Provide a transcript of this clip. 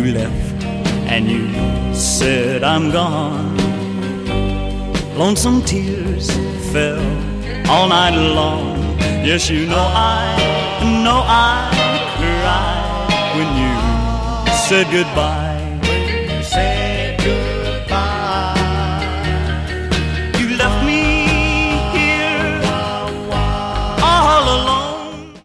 you left and you said I'm gone. Lonesome tears fell all night long. Yes, you know I cried when you said goodbye.